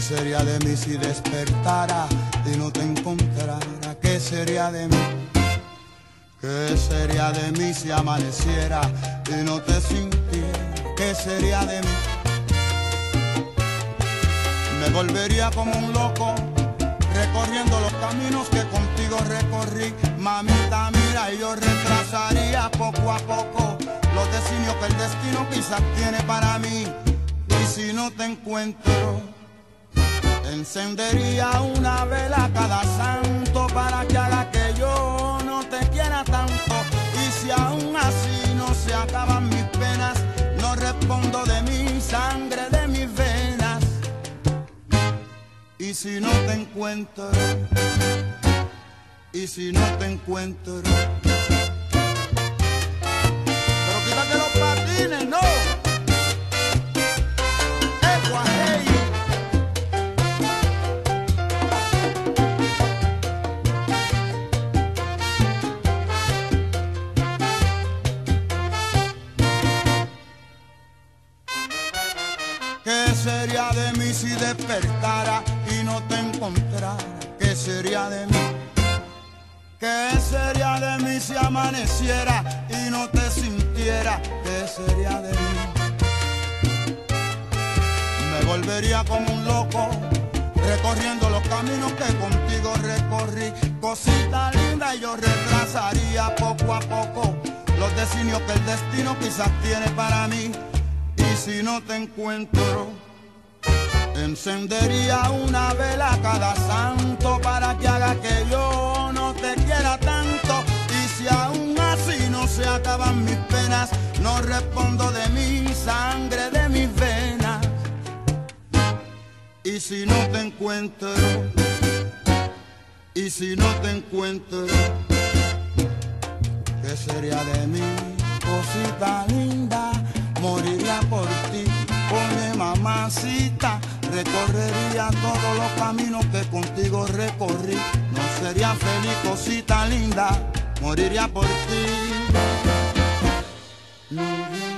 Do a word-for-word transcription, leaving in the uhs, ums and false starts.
sería de mí si despertara y no te encontrara? ¿Qué sería de mí? ¿Qué sería de mí si amaneciera y no te sintiera? ¿Qué sería de mí? Me volvería como un loco recorriendo los caminos que contigo recorrí. Mamita, mira, y yo retrasaría poco a poco los designios que el destino quizás tiene para mí. Y si no te encuentro, encendería una vela cada santo para que haga que yo no te quiera tanto. Y si aún así no se acaban mis penas, no respondo de mi sangre, de mis venas. Y si no te encuentro, y si no te encuentro, pero quítate los patines, no. ¿Qué sería de mí si despertara y no te encontrara? ¿Qué sería de mí? ¿Qué sería de mí si amaneciera y no te sintiera? ¿Qué sería de mí? Me volvería como un loco recorriendo los caminos que contigo recorrí. Cosita linda, y yo retrasaría poco a poco los designios que el destino quizás tiene para mí. Y si no te encuentro, encendería una vela cada santo para que haga que yo no te quiera tanto. Y si aún así no se acaban mis penas, no respondo de mi sangre, de mis venas. Y si no te encuentro, y si no te encuentro, ¿qué sería de mí? Cosita linda, moriría por ti. Oye, mamacita, recorrería todos los caminos que contigo recorrí. No sería feliz, cosita linda, moriría por ti.